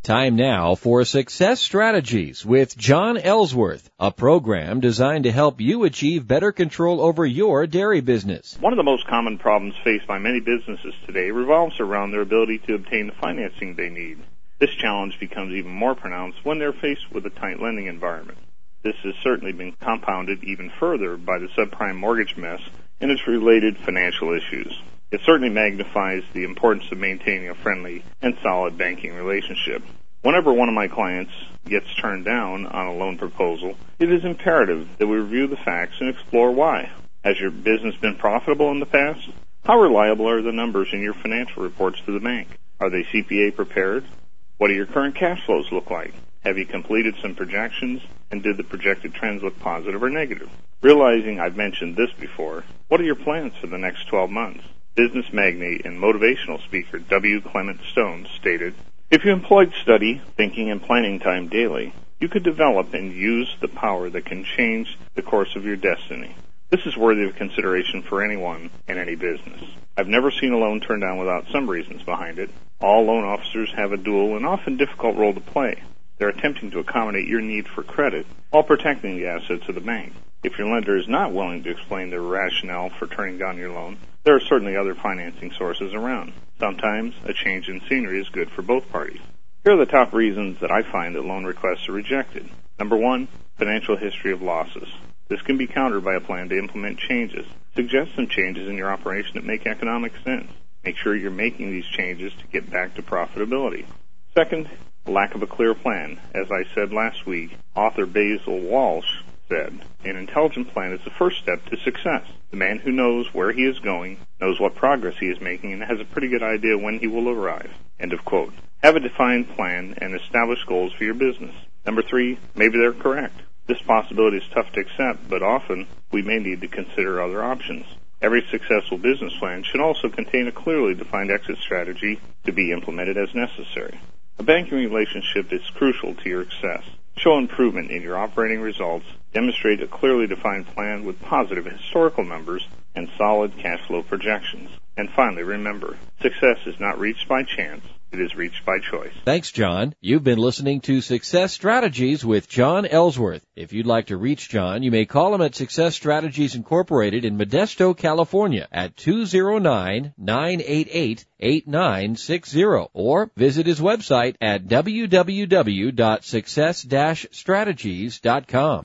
Time now for Success Strategies with John Ellsworth, a program designed to help you achieve better control over your dairy business. One of the most common problems faced by many businesses today revolves around their ability to obtain the financing they need. This challenge becomes even more pronounced when they're faced with a tight lending environment. This has certainly been compounded even further by the subprime mortgage mess and its related financial issues. It certainly magnifies the importance of maintaining a friendly and solid banking relationship. Whenever one of my clients gets turned down on a loan proposal, it is imperative that we review the facts and explore why. Has your business been profitable in the past? How reliable are the numbers in your financial reports to the bank? Are they CPA prepared? What do your current cash flows look like? Have you completed some projections, and did the projected trends look positive or negative? Realizing I've mentioned this before, what are your plans for the next 12 months? Business magnate and motivational speaker W. Clement Stone stated, "If you employed study, thinking, and planning time daily, you could develop and use the power that can change the course of your destiny. This is worthy of consideration for anyone and any business. I've never seen a loan turned down without some reasons behind it. All loan officers have a dual and often difficult role to play. They're attempting to accommodate your need for credit while protecting the assets of the bank. If your lender is not willing to explain their rationale for turning down your loan, there are certainly other financing sources around. Sometimes a change in scenery is good for both parties. Here are the top reasons that I find that loan requests are rejected. Number one, financial history of losses. This can be countered by a plan to implement changes. Suggest some changes in your operation that make economic sense. Make sure you're making these changes to get back to profitability. Second, lack of a clear plan. As I said last week, author Basil Walsh said, "An intelligent plan is the first step to success. The man who knows where he is going, knows what progress he is making, and has a pretty good idea when he will arrive." End of quote. Have a defined plan and establish goals for your business. Number three, maybe they're correct. This possibility is tough to accept, but often we may need to consider other options. Every successful business plan should also contain a clearly defined exit strategy to be implemented as necessary. A banking relationship is crucial to your success. Show improvement in your operating results, demonstrate a clearly defined plan with positive historical numbers and solid cash flow projections. And finally, remember, success is not reached by chance, it is reached by choice. Thanks, John. You've been listening to Success Strategies with John Ellsworth. If you'd like to reach John, you may call him at Success Strategies Incorporated in Modesto, California at 209-988-8960 or visit his website at www.success-strategies.com.